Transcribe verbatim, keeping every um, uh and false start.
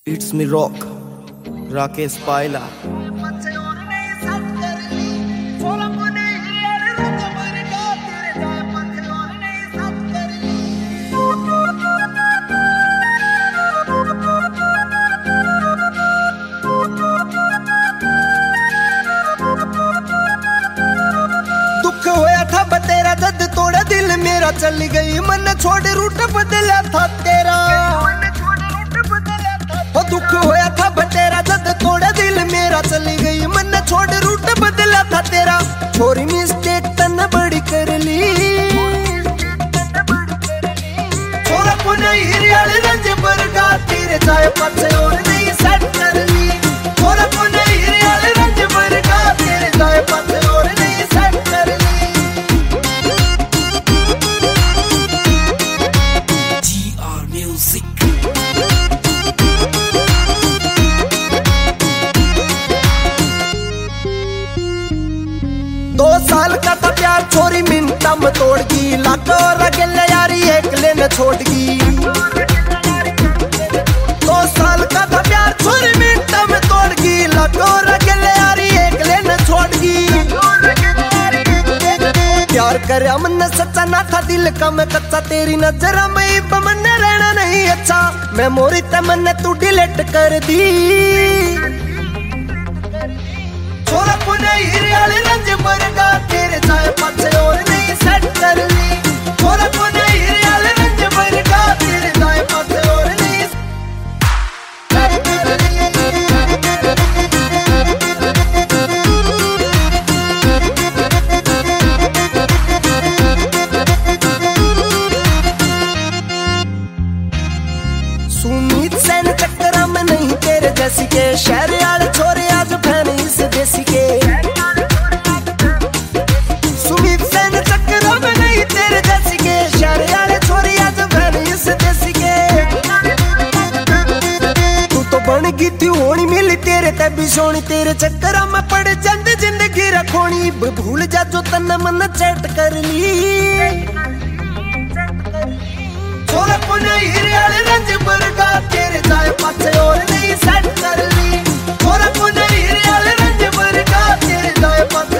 It's me rock, Rakesh Paila. दुख होया था बतेरा दर्द तोड़ा दिल मेरा चल गई मन छोड़ रूट बदला था तेरा। ओ दुख होया था बतेरा दर्द तोड़ा दिल मेरा चल गई मन छोड़ रूट बदला था तेरा। छोरी मिस्टेक तन बड़ी कर ली छोरा को नहीं हिरियाले रंज बरगा तेरे चाहे पछे और नहीं सेट कर ली। छोरा को नहीं हिरियाले रंज बरगा तेरे चाहे पछे और नहीं सेट कर ली। जी आर म्यूजिक। दो साल का था प्यार छोरी मिनटा में तोड़गी लाखों रगल यारी एक लेन छोड़गी। दो साल का था प्यार छोरी मिनटा में तोड़गी लाखों रगल यारी एक लेन छोड़गी। प्यार कर मन सच्चा ना था दिल का मैं कच्चा तेरी नजर में बमन रहना नहीं अच्छा। मैं मोरी तमन्ना तू डिलीट कर दी। छोरा को नहीं हिरियाले रंज बरगा तेरे चाहे पछे और नहीं सेट कर ली। छोरा को नहीं हिरियाले रंज बरगा तेरे चाहे पछे और नहीं सेट कर ली। सुमीत सेन चक्करा में नहीं तेरे जैसी के शहर वाले छोरे आज फैन इस देसी के। सुमीत सेन चक्करा में नहीं तेरे जैसी के शहर वाले छोरे आज फैन इस देसी के। तू तो बन गई थी होनी मिली तेरे ते भी सोनी तेरे चक्करा में पड़ जंद जिंदगी रखोनी। भूल जा जो तन मन चैट कर ली। छोरा को नहीं हिरियाले रंज बरगा तेरे चाहे पछे और नहीं सेट कर ली। छोरा को नहीं हिरियाले रंज बरगा तेरे चाहे पछे